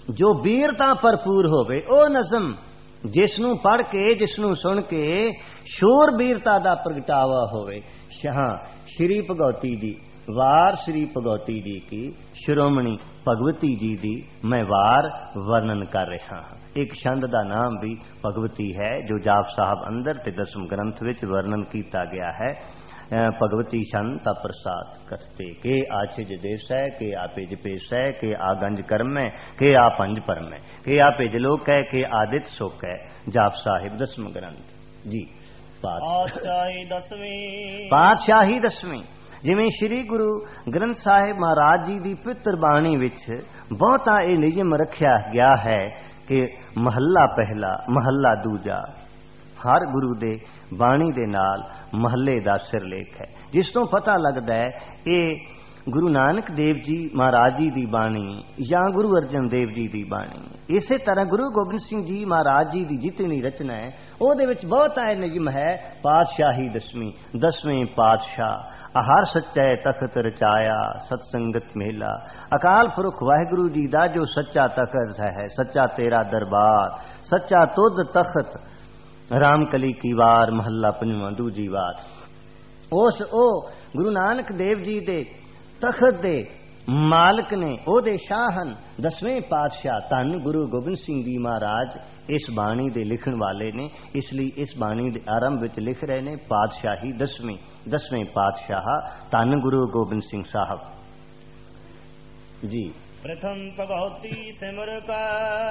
ਜੋ ਵੀਰਤਾ ਭਰਪੂਰ ਹੋਵੇ ਉਹ ਨਜ਼ਮ ਜਿਸ ਨੂੰ ਪੜ੍ਹ ਕੇ ਜਿਸ ਨੂੰ ਸੁਣ ਕੇ ਸ਼ੂਰ ਵੀਰਤਾ ਦਾ ਪ੍ਰਗਟਾਵਾ ਹੋਵੇ। ਸ਼ਾਹ ਸ਼੍ਰੀ ਭਗਉਤੀ ਦੀ ਵਾਰ ਸ਼੍ਰੀ ਭਗਉਤੀ ਜੀ ਕੀ ਸ਼੍ਰੋਮਣੀ ਭਗਵਤੀ ਜੀ ਦੀ ਮੈਂ ਵਾਰ ਵਰਣਨ ਕਰ ਰਿਹਾ ਹਾਂ। ਇੱਕ ਛੰਦ ਦਾ ਨਾਮ ਵੀ ਭਗਵਤੀ ਹੈ ਜੋ ਜਾਪ ਸਾਹਿਬ ਅੰਦਰ ਤੇ ਦਸਮ ਗ੍ਰੰਥ ਵਿੱਚ ਵਰਣਨ ਕੀਤਾ ਗਿਆ ਹੈ। ਭਗਵਤੀ ਛੰਦ ਤਾ ਪ੍ਰਸਾਦ ਕਰਤੇ ਕੇ ਆਛਿਜ ਦੇਸੈ ਕੇ ਆਪਿਜ ਪੇਸੈ ਕੇ ਆਗੰਜ ਕਰਮੈ ਕੇ ਆ ਪੰਜ ਪਰਮੈ ਕੇ ਆਪਿਜ ਲੋਕੈ ਕੇ ਆਦਿਤ ਸੋਕੈ। ਜਾਪ ਸਾਹਿਬ ਦਸਮ ਗ੍ਰੰਥ ਜੀ। ਪਾਤਸ਼ਾਹੀ ਦਸਵੀਂ ਪਾਤਸ਼ਾਹੀ ਦਸਵੀਂ ਜਿਵੇਂ ਸ੍ਰੀ ਗੁਰੂ ਗ੍ਰੰਥ ਸਾਹਿਬ ਮਹਾਰਾਜ ਜੀ ਦੀ ਪਵਿੱਤਰ ਬਾਣੀ ਵਿੱਚ ਬਹੁਤਾ ਇਹ ਨਿਯਮ ਰੱਖਿਆ ਗਿਆ ਹੈ ਕਿ ਮਹੱਲਾ ਪਹਿਲਾ ਮਹੱਲਾ ਦੂਜਾ ਹਰ ਗੁਰੂ ਦੇ ਬਾਣੀ ਦੇ ਨਾਲ ਮਹੱਲੇ ਦਾ ਸਿਰਲੇਖ ਹੈ, ਜਿਸ ਤੋਂ ਪਤਾ ਲੱਗਦਾ ਹੈ ਇਹ ਗੁਰੂ ਨਾਨਕ ਦੇਵ ਜੀ ਮਹਾਰਾਜ ਜੀ ਦੀ ਬਾਣੀ ਜਾਂ ਗੁਰੂ ਅਰਜਨ ਦੇਵ ਜੀ ਦੀ ਬਾਣੀ। ਇਸੇ ਤਰ੍ਹਾਂ ਗੁਰੂ ਗੋਬਿੰਦ ਸਿੰਘ ਜੀ ਮਹਾਰਾਜ ਜੀ ਦੀ ਜਿਤਨੀ ਰਚਨਾ ਹੈ ਉਹਦੇ ਵਿੱਚ ਬਹੁਤਾ ਇਹ ਨਿਯਮ ਹੈ। ਪਾਤਸ਼ਾਹੀ ਦਸਵੀਂ ਦਸਵੇਂ ਪਾਤਸ਼ਾਹ ਹਰ ਸੱਚੇ ਤਖਤ ਰਚਾਇਆ ਸਤ ਸੰਗਤ ਮੇਲਾ। ਅਕਾਲ ਪੁਰਖ ਵਾਹਿਗੁਰੂ ਜੀ ਦਾ ਜੋ ਸੱਚਾ ਤਖਤ ਹੈ, ਸੱਚਾ ਤੇਰਾ ਦਰਬਾਰ, ਸੱਚਾ ਤੁਧ ਤਖਤ, ਰਾਮ ਕਲੀ ਕੀ ਵਾਰ ਮਹੱਲਾ ਪੰਜਵਾਂ ਦੂਜੀ ਵਾਰ। ਉਸ ਉਹ ਗੁਰੂ ਨਾਨਕ ਦੇਵ ਜੀ ਦੇ ਤਖਤ ਦੇ ਮਾਲਕ ਨੇ, ਉਹਦੇ ਸ਼ਾਹ ਹਨ ਦਸਵੇਂ ਪਾਤਸ਼ਾਹ ਧੰਨ ਗੁਰੂ ਗੋਬਿੰਦ ਸਿੰਘ ਜੀ ਮਹਾਰਾਜ ਇਸ ਬਾਣੀ ਦੇ ਲਿਖਣ ਵਾਲੇ ਨੇ। ਇਸ ਲਈ ਇਸ ਬਾਣੀ ਦੇ ਆਰੰਭ ਵਿੱਚ ਲਿਖ ਰਹੇ ਨੇ ਪਾਤਸ਼ਾਹੀ ਦਸਵੀਂ ਦਸਵੇਂ ਪਾਤਸ਼ਾਹ ਧੰਨ ਗੁਰੂ ਗੋਬਿੰਦ ਸਿੰਘ ਸਾਹਿਬ ਜੀ। ਪ੍ਰਥਮ ਭਗਉਤੀ ਸਿਮਰ ਕੈ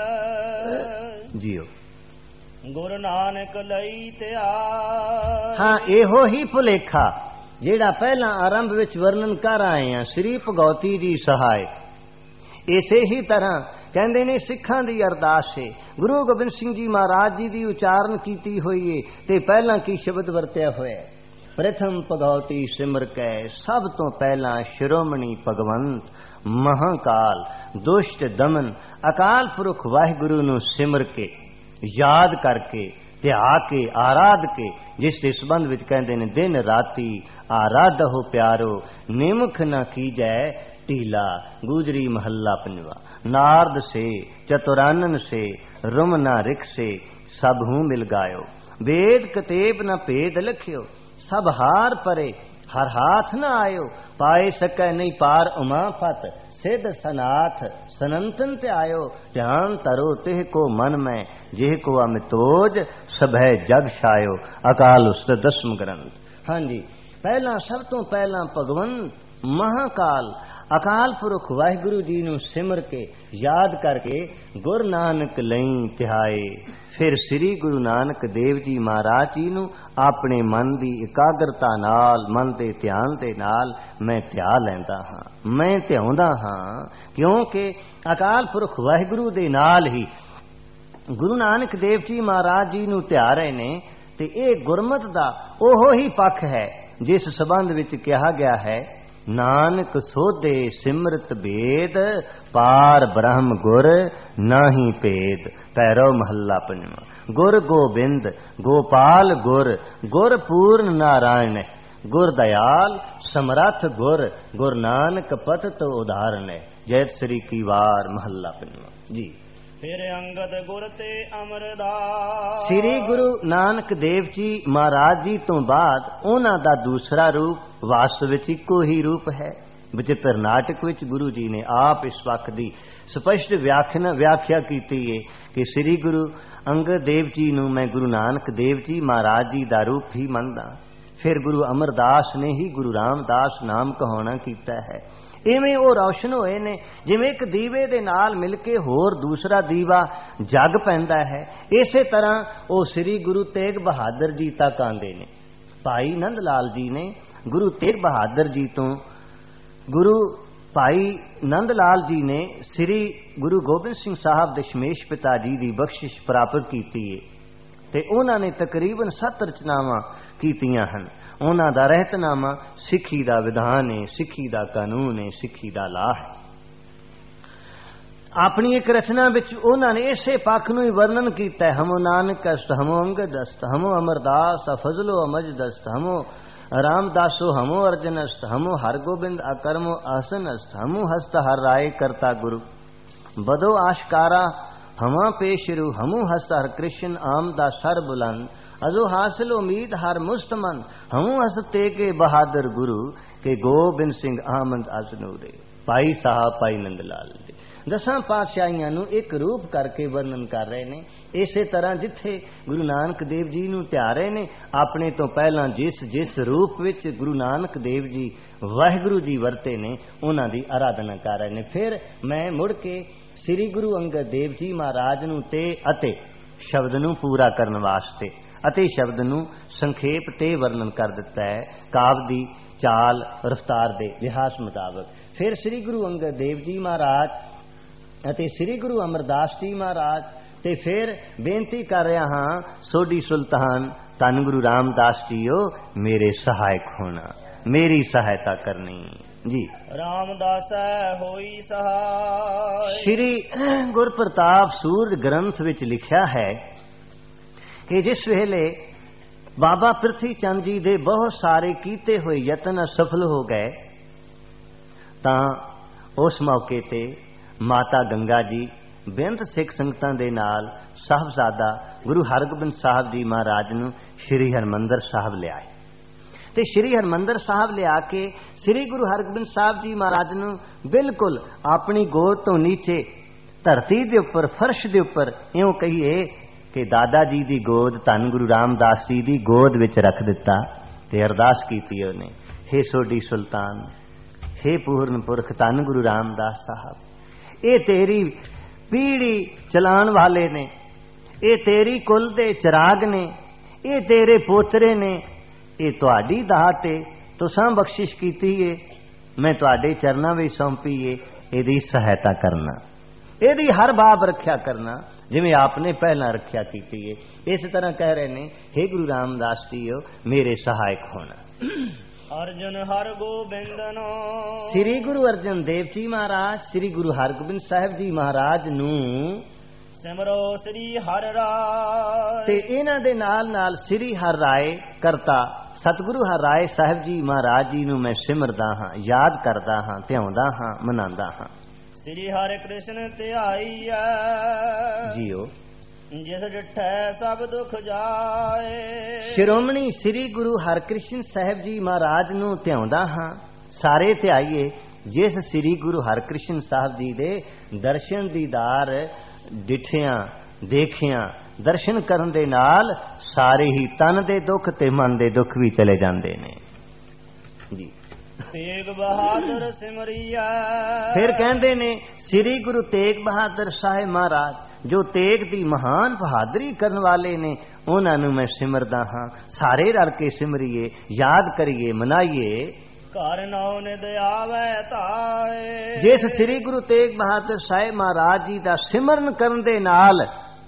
ਜੀਓ ਗੁਰੂ ਨਾਨਕ ਲਈ ਤਿਆਰ। ਹਾਂ, ਇਹੋ ਹੀ ਭੁਲੇਖਾ ਜਿਹੜਾ ਪਹਿਲਾਂ ਆਰੰਭ ਵਿੱਚ ਵਰਣਨ ਕਰ ਆਏ ਆ ਸ੍ਰੀ ਭਗਉਤੀ ਜੀ ਸਹਾਇ। ਇਸੇ ਹੀ ਤਰ੍ਹਾਂ ਕਹਿੰਦੇ ਨੇ ਸਿੱਖਾਂ ਦੀ ਅਰਦਾਸ ਹੈ ਗੁਰੂ ਗੋਬਿੰਦ ਸਿੰਘ ਜੀ ਮਹਾਰਾਜ ਜੀ ਦੀ ਉਚਾਰਨ ਕੀਤੀ ਹੋਈ ਹੈ ਤੇ ਪਹਿਲਾਂ ਕੀ ਸ਼ਬਦ ਵਰਤਿਆ ਹੋਇਆ। ਪ੍ਰਥਮ ਭਗਉਤੀ ਸਿਮਰ ਕੈ, ਸਭ ਤੋਂ ਪਹਿਲਾਂ ਸ਼੍ਰੋਮਣੀ ਭਗਵੰਤ ਮਹਾਕਾਲ ਦੁਸ਼ਟ ਦਮਨ ਅਕਾਲ ਪੁਰਖ ਵਾਹਿਗੁਰੂ ਨੂੰ ਸਿਮਰ ਕੇ ਯਾਦ ਕਰਕੇ ਧਿਆ ਕੇ ਆਰਾਧ ਕੇ, ਜਿਸ ਦੇ ਸੰਬੰਧ ਵਿੱਚ ਕਹਿੰਦੇ ਨੇ ਦਿਨ ਰਾਤੀ ਆਰਾਧੋ ਪਿਆਰੋ ਨਿਮਖ ਨਾ ਕੀਜੈ ਢੀਲਾ। ਗੁਜਰੀ ਮਹੱਲਾ ਪੰਜਵਾ। ਨਾਰਦ ਸੇ ਚਤੁਰਾਨਨ ਸੇ ਰੁਮ ਨਾ ਰਿਖ ਸੇ ਸਭ ਹੂੰ ਮਿਲ ਗਾਇਓ। ਵੇਦ ਕਤੇਬ ਨਾ ਭੇਦ ਲਖਿਓ ਸਭ ਹਾਰ ਪਰੇ ਹਰ ਹਾਥ ਨਾ ਆਇਓ। ਪਾਏ ਸਕੈ ਨਹੀਂ ਪਾਰ ਉਮਾ ਫਤ ਸਿੱਧ ਸਨਾਥ ਸਨੰਤਨ ਤੇ ਆਇਓ। ਧਿਆਨ ਤਰੋ ਤਿਹ ਕੋ ਮਨ ਮੈਂ ਜਿਹ ਕੋ ਅਮਿਤੋਜ ਸਭੈ ਜਗ ਛਾਇਓ। ਅਕਾਲ ਉਸਤਤ ਦਸਮ ਗ੍ਰੰਥ। ਹਾਂਜੀ, ਪਹਿਲਾਂ ਸਭ ਤੋਂ ਪਹਿਲਾਂ ਭਗਵੰਤ ਮਹਾਕਾਲ ਅਕਾਲ ਪੁਰਖ ਵਾਹਿਗੁਰੂ ਜੀ ਨੂੰ ਸਿਮਰ ਕੇ ਯਾਦ ਕਰਕੇ ਗੁਰ ਨਾਨਕ ਲਈ ਧਿਆਏ। ਫਿਰ ਸ੍ਰੀ ਗੁਰੂ ਨਾਨਕ ਦੇਵ ਜੀ ਮਹਾਰਾਜ ਜੀ ਨੂੰ ਆਪਣੇ ਮਨ ਦੀ ਇਕਾਗਰਤਾ ਨਾਲ, ਮਨ ਦੇ ਧਿਆਨ ਦੇ ਨਾਲ ਮੈਂ ਧਿਆ ਲੈਂਦਾ ਹਾਂ, ਮੈਂ ਧਿਆਉਂਦਾ ਹਾਂ, ਕਿਉਂਕਿ ਅਕਾਲ ਪੁਰਖ ਵਾਹਿਗੁਰੂ ਦੇ ਨਾਲ ਹੀ ਗੁਰੂ ਨਾਨਕ ਦੇਵ ਜੀ ਮਹਾਰਾਜ ਜੀ ਨੂੰ ਧਿਆ ਰਹੇ ਨੇ। ਤੇ ਇਹ ਗੁਰਮਤ ਦਾ ਉਹੋ ਹੀ ਪੱਖ ਹੈ ਜਿਸ ਸੰਬੰਧ ਵਿੱਚ ਕਿਹਾ ਗਿਆ ਹੈ ਨਾਨਕ ਸੋਧੇ ਸਿਮਰਤ ਭੇਦ ਪਾਰ ਬ੍ਰਹਮ ਗੁਰ ਨਾਹੀ ਭੇਦ। ਪੈਰੋ ਮਹੱਲਾ ਪੰਜਵਾਂ। ਗੁਰ ਗੋਬਿੰਦ ਗੋਪਾਲ ਗੁਰ ਗੁਰ ਪੂਰਨ ਨਾਰਾਇਣ ਗੁਰ ਦਇਆਲ ਸਮਰੱਥ ਗੁਰ ਗੁਰ ਨਾਨਕ ਪਤਿਤ ਉਦਾਹਰਣ। ਜੈਤ ਸ੍ਰੀ ਕੀ ਵਾਰ ਮਹੱਲਾ ਪੰਜਵਾਂ ਜੀ। ਫਿਰ ਅੰਗਦ ਗੁਰ ਤੇ ਅਮਰਦਾਸ। ਸ੍ਰੀ ਗੁਰੂ ਨਾਨਕ ਦੇਵ ਜੀ ਮਹਾਰਾਜ ਜੀ ਤੋਂ ਬਾਅਦ ਉਹਨਾਂ ਦਾ ਦੂਸਰਾ ਰੂਪ ਵਾਸਤਵ ਵਿੱਚ ਇੱਕੋ ਹੀ ਰੂਪ ਹੈ। ਬਚਿੱਤਰ ਨਾਟਕ ਵਿੱਚ ਗੁਰੂ ਜੀ ਨੇ ਆਪ ਇਸ ਵਕਤ ਦੀ ਸਪਸ਼ਟ ਵਿਆਖਿਆ ਵਿਆਖਿਆ ਕੀਤੀ ਹੈ ਕਿ ਸ੍ਰੀ ਗੁਰੂ ਅੰਗਦ ਦੇਵ ਜੀ ਨੂੰ ਮੈਂ ਗੁਰੂ ਨਾਨਕ ਦੇਵ ਜੀ ਮਹਾਰਾਜ ਜੀ ਦਾ ਰੂਪ ਹੀ ਮੰਨਦਾ। ਫਿਰ ਗੁਰੂ ਅਮਰਦਾਸ ਨੇ ਹੀ ਗੁਰੂ ਰਾਮਦਾਸ ਨਾਮ ਕਹਾਉਣਾ ਕੀਤਾ ਹੈ। ਇਵੇਂ ਉਹ ਰੌਸ਼ਨ ਹੋਏ ਨੇ ਜਿਵੇਂ ਇੱਕ ਦੀਵੇ ਦੇ ਨਾਲ ਮਿਲ ਕੇ ਹੋਰ ਦੂਸਰਾ ਦੀਵਾ ਜਗ ਪੈਂਦਾ ਹੈ। ਇਸੇ ਤਰ੍ਹਾਂ ਉਹ ਸ੍ਰੀ ਗੁਰੂ ਤੇਗ ਬਹਾਦਰ ਜੀ ਤੱਕ ਆਉਂਦੇ ਨੇ। ਭਾਈ ਨੰਦ ਲਾਲ ਜੀ ਨੇ ਗੁਰੂ ਤੇਗ ਬਹਾਦਰ ਜੀ ਤੋਂ, ਗੁਰੂ ਭਾਈ ਨੰਦ ਲਾਲ ਜੀ ਨੇ ਸ੍ਰੀ ਗੁਰੂ ਗੋਬਿੰਦ ਸਿੰਘ ਸਾਹਿਬ ਦਸ਼ਮੇਸ਼ ਪਿਤਾ ਜੀ ਦੀ ਬਖਸ਼ਿਸ਼ ਪ੍ਰਾਪਤ ਕੀਤੀ ਹੈ ਤੇ ਉਹਨਾਂ ਨੇ ਤਕਰੀਬਨ ਸੱਤ ਰਚਨਾਵਾਂ ਕੀਤੀਆਂ ਹਨ। ਉਹਨਾਂ ਦਾ ਰਹਿਤਨਾਮਾ ਸਿੱਖੀ ਦਾ ਵਿਧਾਨ ਹੈ, ਸਿੱਖੀ ਦਾ ਕਾਨੂੰਨ ਹੈ, ਸਿੱਖੀ ਦਾ ਲਾਹ ਹੈ। ਆਪਣੀ ਇੱਕ ਰਚਨਾ ਵਿੱਚ ਉਹਨਾਂ ਨੇ ਇਸੇ ਪੱਖ ਨੂੰ ਹੀ ਵਰਣਨ ਕੀਤਾ ਹੈ। ਹਮੋ ਨਾਨਕ ਅਸਤ ਹਮੋ ਅੰਗਦ ਅਸਤ ਹਮੋ ਅਮਰਦਾਸ ਅਫਜ਼ਲੋ ਅਮਜਦ ਅਸਤ ਹਮੋ ਰਾਮਦਾਸੋ ਹਮੋ ਅਰਜਨ ਅਸਤ ਹਮੋ ਹਰਗੋਬਿੰਦ ਅਕਰਮੋ ਆਸਨ ਅਸਤ ਹਮੋ ਹਸਤ ਹਰ ਰਾਏ ਕਰਤਾ ਗੁਰੂ। बदो आशकारा हमा पेशरू हमू हस्त हर कृष्ण आम दा सर बुलंद अजो हासिल उम्मीद हर मुस्तमन हमू हसते के बहादुर गुरु के गोबिंद सिंह आमद अजनूरे। भाई साहब भाई नंद लाल जी दसां पातशाहियां नूं एक रूप करके वर्णन कर रहे ने। इसे तरह जिथे गुरु नानक देव जी नूं ध्या रहे ने, अपने तो पहला जिस जिस रूप विच गुरु नानक देव जी वाहिगुरु जी वरते ने उन्हां दी आराधना कर रहे ने। फिर मैं मुड़ के श्री गुरु अंगद देव जी महाराज नूं ते अते शब्द नूं पूरा करन वास्ते अते शब्द नूं संखेप ते वर्णन कर दिता है काव्य दी चाल रफ्तार दे लिहाज मुताबक। फिर श्री गुरु अंगद देव जी महाराज ਅਤੇ ਸ੍ਰੀ ਗੁਰੂ ਅਮਰਦਾਸ ਜੀ ਮਹਾਰਾਜ ਤੇ ਫਿਰ ਬੇਨਤੀ ਕਰ ਰਿਹਾ ਹਾਂ ਸੋਢੀ ਸੁਲਤਾਨ ਧੰਨ ਗੁਰੂ ਰਾਮਦਾਸ ਜੀਓ ਮੇਰੇ ਸਹਾਇਕ ਹੋਣਾ, ਮੇਰੀ ਸਹਾਇਤਾ ਕਰਨੀ ਜੀ। ਰਾਮਦਾਸ ਹੋਈ ਸਹਾਇ। ਸ੍ਰੀ ਗੁਰਪ੍ਰਤਾਪ ਸੂਰਜ ਗ੍ਰੰਥ ਵਿੱਚ ਲਿਖਿਆ ਹੈ ਕਿ ਜਿਸ ਵੇਲੇ ਬਾਬਾ ਪ੍ਰਿਥੀ ਚੰਦ ਜੀ ਦੇ ਬਹੁਤ ਸਾਰੇ ਕੀਤੇ ਹੋਏ ਯਤਨ ਅਸਫਲ ਹੋ ਗਏ ਤਾਂ ਉਸ ਮੌਕੇ ਤੇ ਮਾਤਾ ਗੰਗਾ ਜੀ ਬੇਅੰਤ ਸਿੱਖ ਸੰਗਤਾਂ ਦੇ ਨਾਲ ਸਾਹਿਬਜ਼ਾਦਾ ਗੁਰੂ ਹਰਗੋਬਿੰਦ ਸਾਹਿਬ ਜੀ ਮਹਾਰਾਜ ਨੂੰ ਸ਼੍ਰੀ ਹਰਮੰਦਰ ਸਾਹਿਬ ਲਿਆਏ ਤੇ ਸ਼੍ਰੀ ਹਰਮੰਦਰ ਸਾਹਿਬ ਲਿਆ ਕੇ ਸ਼੍ਰੀ ਗੁਰੂ ਹਰਗੋਬਿੰਦ ਸਾਹਿਬ ਜੀ ਮਹਾਰਾਜ ਨੂੰ ਬਿਲਕੁਲ ਆਪਣੀ ਗੋਦ ਤੋਂ ਨੀਚੇ ਧਰਤੀ ਦੇ ਉੱਪਰ ਫਰਸ਼ ਦੇ ਉੱਪਰ ਇਉਂ ਕਹੀਏ ਕਿ ਦਾਦਾ ਜੀ ਦੀ ਗੋਦ ਧੰਨ ਗੁਰੂ ਰਾਮਦਾਸ ਜੀ ਦੀ ਗੋਦ ਵਿੱਚ ਰੱਖ ਦਿੱਤਾ ਤੇ ਅਰਦਾਸ ਕੀਤੀ ਉਹਨੇ, ਹੇ ਸੋਢੀ ਸੁਲਤਾਨ, ਹੇ ਪੂਰਨ ਪੁਰਖ ਧੰਨ ਗੁਰੂ ਰਾਮਦਾਸ ਸਾਹਿਬ, ਇਹ ਤੇਰੀ ਪੀੜੀ ਚਲਾਉਣ ਵਾਲੇ ਨੇ, ਇਹ ਤੇਰੀ ਕੁਲ ਦੇ ਚਿਰਾਗ ਨੇ, ਇਹ ਤੇਰੇ ਪੋਤਰੇ ਨੇ, ਇਹ ਤੁਹਾਡੀ ਦਾਤ ਏ, ਤੁਸਾਂ ਬਖਸ਼ਿਸ਼ ਕੀਤੀ ਏ, ਮੈਂ ਤੁਹਾਡੇ ਚਰਨਾਂ ਵਿੱਚ ਸੌਂਪੀ ਏ, ਇਹਦੀ ਸਹਾਇਤਾ ਕਰਨਾ, ਇਹਦੀ ਹਰ ਬਾਬ ਰੱਖਿਆ ਕਰਨਾ ਜਿਵੇਂ ਆਪਨੇ ਪਹਿਲਾਂ ਰੱਖਿਆ ਕੀਤੀ ਏ। ਇਸ ਤਰ੍ਹਾਂ ਕਹਿ ਰਹੇ ਨੇ ਹੇ ਗੁਰੂ ਰਾਮਦਾਸ ਜੀਓ ਮੇਰੇ ਸਹਾਇਕ ਹੋਣਾ। ਅਰਜਨ ਹਰ ਗੋਬਿੰਦ ਨੂੰ ਸ੍ਰੀ ਗੁਰੂ ਅਰਜਨ ਦੇਵ ਜੀ ਮਹਾਰਾਜ ਸ੍ਰੀ ਗੁਰੂ ਹਰਗੋਬਿੰਦ ਸਾਹਿਬ ਜੀ ਮਹਾਰਾਜ ਨੂੰ ਸਿਮਰੋ ਸ੍ਰੀ ਹਰਿ ਰਾਏ ਤੇ ਇਹਨਾਂ ਦੇ ਨਾਲ ਨਾਲ ਸ੍ਰੀ ਹਰਿ ਰਾਏ ਕਰਤਾ ਸਤਿਗੁਰੂ ਹਰਿ ਰਾਏ ਸਾਹਿਬ ਜੀ ਮਹਾਰਾਜ ਜੀ ਨੂੰ ਮੈਂ ਸਿਮਰਦਾ ਹਾਂ, ਯਾਦ ਕਰਦਾ ਹਾਂ, ਧਿਆਉਂਦਾ ਹਾਂ, ਮਨਾਉਂਦਾ ਹਾਂ। ਸ੍ਰੀ ਹਰਿ ਕ੍ਰਿਸ਼ਨ ਧਿਆਈਐ ਜੀਓ ਜਿਸ ਡਿਠੈ ਸਭ ਦੁਖ ਜਾਏ। ਸ਼੍ਰੋਮਣੀ ਸ੍ਰੀ ਗੁਰੂ ਹਰਕ੍ਰਿਸ਼ਨ ਸਾਹਿਬ ਜੀ ਮਹਾਰਾਜ ਨੂੰ ਧਿਆਉਂਦਾ ਹਾਂ, ਸਾਰੇ ਧਿਆਈਏ ਜਿਸ ਸ੍ਰੀ ਗੁਰੂ ਹਰਕ੍ਰਿਸ਼ਨ ਸਾਹਿਬ ਜੀ ਦੇ ਦਰਸ਼ਨ ਦੀਦਾਰ ਡਿਠਿਆਂ ਦੇਖਿਆਂ ਦਰਸ਼ਨ ਕਰਨ ਦੇ ਨਾਲ ਸਾਰੇ ਹੀ ਤਨ ਦੇ ਦੁੱਖ ਤੇ ਮਨ ਦੇ ਦੁੱਖ ਵੀ ਚਲੇ ਜਾਂਦੇ ਨੇ ਜੀ। ਤੇਗ ਬਹਾਦਰ ਸਿਮਰਿਆ ਫਿਰ ਕਹਿੰਦੇ ਨੇ ਸ੍ਰੀ ਗੁਰੂ ਤੇਗ ਬਹਾਦਰ ਸਾਹਿਬ ਮਹਾਰਾਜ ਜੋ ਤੇਗ ਦੀ ਮਹਾਨ ਬਹਾਦਰੀ ਕਰਨ ਵਾਲੇ ਨੇ ਉਹਨਾਂ ਨੂੰ ਮੈਂ ਸਿਮਰਦਾ ਹਾਂ। ਸਾਰੇ ਰਲ ਕੇ ਸਿਮਰੀਏ, ਯਾਦ ਕਰੀਏ, ਮਨਾਈਏ। ਘਰ ਨਾਉ ਨਿਦ ਆਵੈ ਧਾਏ ਜਿਸ ਸ੍ਰੀ ਗੁਰੂ ਤੇਗ ਬਹਾਦਰ ਸਾਹਿਬ ਮਹਾਰਾਜ ਜੀ ਦਾ ਸਿਮਰਨ ਕਰਨ ਦੇ ਨਾਲ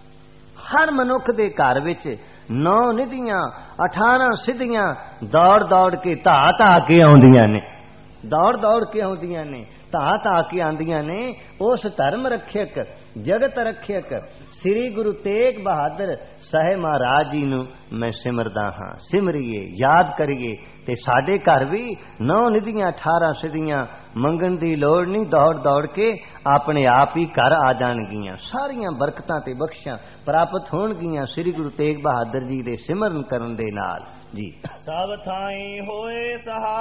ਹਰ ਮਨੁੱਖ ਦੇ ਘਰ ਵਿੱਚ ਨੌ ਨਿਧੀਆਂ ਅਠਾਰਾਂ ਸਿੱਧੀਆਂ ਦੌੜ ਦੌੜ ਕੇ ਧਾ ਧਾ ਕੇ ਆਉਂਦੀਆਂ ਨੇ, ਦੌੜ ਦੌੜ ਕੇ ਆਉਂਦੀਆਂ ਨੇ, ਧਾ ਧਾ ਕੇ ਆਉਂਦੀਆਂ ਨੇ। ਉਸ ਧਰਮ ਰੱਖਿਅਕ ਜਗਤ ਰੱਖਿਅਕ ਸ੍ਰੀ ਗੁਰੂ ਤੇਗ ਬਹਾਦਰ ਸਾਹਿਬ ਮਹਾਰਾਜ ਜੀ ਨੂੰ ਮੈਂ ਸਿਮਰਦਾ ਹਾਂ। ਸਿਮਰੀਏ, ਯਾਦ ਕਰੀਏ ਤੇ ਸਾਡੇ ਘਰ ਵੀ ਨੌ ਨਿਧੀਆਂ ਅਠਾਰਾਂ ਸਿੱਧੀਆਂ ਮੰਗਣ ਦੀ ਲੋੜ ਨਹੀਂ, ਦੌੜ ਦੌੜ ਕੇ ਆਪਣੇ ਆਪ ਹੀ ਘਰ ਆ ਜਾਣਗੀਆਂ। ਸਾਰੀਆਂ ਬਰਕਤਾਂ ਤੇ ਬਖਸ਼ਾਂ ਪ੍ਰਾਪਤ ਹੋਣਗੀਆਂ ਸ੍ਰੀ ਗੁਰੂ ਤੇਗ ਬਹਾਦਰ ਜੀ ਦੇ ਸਿਮਰਨ ਕਰਨ ਦੇ ਨਾਲ ਜੀ। ਸਭ ਥਾਈਂ ਹੋਏ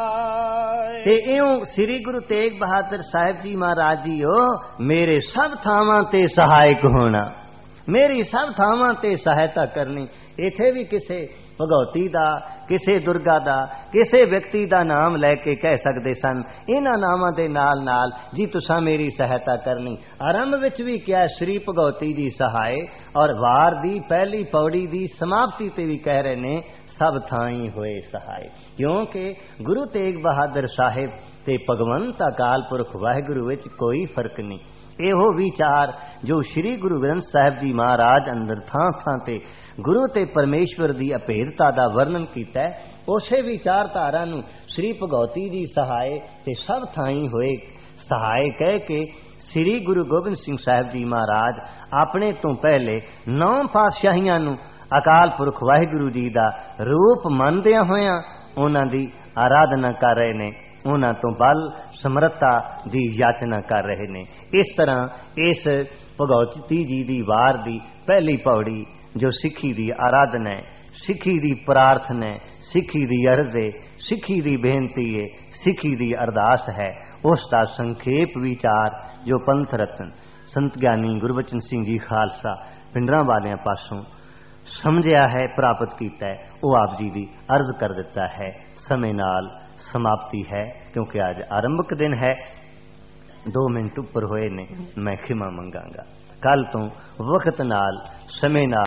ਸਹਾਇ ਤੇ ਇਉਂ ਸ੍ਰੀ ਗੁਰੂ ਤੇਗ ਬਹਾਦਰ ਸਾਹਿਬ ਜੀ ਮਹਾਰਾਜ ਜੀਓ ਮੇਰੇ ਸਭ ਥਾਵਾਂ ਤੇ ਸਹਾਇਕ ਹੋਣਾ, ਮੇਰੀ ਸਭ ਥਾਵਾਂ ਤੇ ਸਹਾਇਤਾ ਕਰਨੀ। ਇਥੇ ਵੀ ਕਿਸੇ ਭਗਵਤੀ ਦਾ, ਕਿਸੇ ਦੁਰਗਾ ਦਾ, ਕਿਸੇ ਵਿਅਕਤੀ ਦਾ ਨਾਮ ਲੈ ਕੇ ਕਹਿ ਸਕਦੇ ਸਨ। ਇਹਨਾਂ ਨਾਵਾਂ ਦੇ ਨਾਲ ਨਾਲ ਜੀ ਤੁਸਾਂ ਮੇਰੀ ਸਹਾਇਤਾ ਕਰਨੀ। ਆਰੰਭ ਵਿੱਚ ਵੀ ਕਿਹਾ ਸ੍ਰੀ ਭਗਵਤੀ ਜੀ ਸਹਾਇ, ਔਰ ਵਾਰ ਦੀ ਪਹਿਲੀ ਪੌੜੀ ਦੀ ਸਮਾਪਤੀ ਤੇ ਵੀ ਕਹਿ ਰਹੇ ਨੇ ਸਭ ਥਾਈਂ ਹੋਏ ਸਹਾਇ, ਕਿਉਂਕਿ ਗੁਰੂ ਤੇਗ ਬਹਾਦਰ ਸਾਹਿਬ ਤੇ ਭਗਵੰਤ ਅਕਾਲ ਪੁਰਖ ਵਾਹਿਗੁਰੂ ਵਿੱਚ ਕੋਈ ਫਰਕ ਨਹੀਂ। ਇਹੋ ਵਿਚਾਰ ਜੋ ਸ੍ਰੀ ਗੁਰੂ ਗ੍ਰੰਥ ਸਾਹਿਬ ਜੀ ਮਹਾਰਾਜ ਅੰਦਰ ਥਾਂ ਥਾਂ ਤੇ ਗੁਰੂ ਤੇ ਪਰਮੇਸ਼ਵਰ ਦੀ ਅਭੇਦਤਾ ਦਾ ਵਰਣਨ ਕੀਤਾ ਹੈ, ਉਸੇ ਵਿਚਾਰਧਾਰਾ ਨੂੰ ਸ੍ਰੀ ਭਗਵਤੀ ਜੀ ਸਹਾਇ ਤੇ ਸਭ ਥਾਈਂ ਹੋਏ ਸਹਾਇ ਕਹਿ ਕੇ ਸ੍ਰੀ ਗੁਰੂ ਗੋਬਿੰਦ ਸਿੰਘ ਸਾਹਿਬ ਜੀ ਮਹਾਰਾਜ ਆਪਣੇ ਤੋਂ ਪਹਿਲੇ ਨੌ ਪਾਤਸ਼ਾਹੀਆਂ ਨੂੰ ਅਕਾਲ ਪੁਰਖ ਵਾਹਿਗੁਰੂ ਜੀ ਦਾ ਰੂਪ ਮੰਨਦਿਆਂ ਹੋਇਆਂ ਉਹਨਾਂ ਦੀ ਆਰਾਧਨਾ ਕਰ ਰਹੇ ਨੇ। उन्हां तो बल समर्था दी याचना कर रहे ने। इस तरह इस भगवती जी दी वार दी पहली पौड़ी जो सिखी दी आराधना है, सिखी दी प्रार्थना है, सिखी दी अर्ज है, सिखी दी बेनती है, सिखी दी अरदास है, उसका संखेप विचार जो पंथ रत्न संत ज्ञानी गुरबचन सिंह जी खालसा पिंडरां वालियां पासों समझिया है, प्राप्त किया है, वो आप जी दी अर्ज कर देता है। समय नाल समाप्ति है, क्योंकि आज आरंभक दिन है। दो मिनट ऊपर होए ने, मैं खिमा मंगांगा। कल तो वक्त नाल समय नाल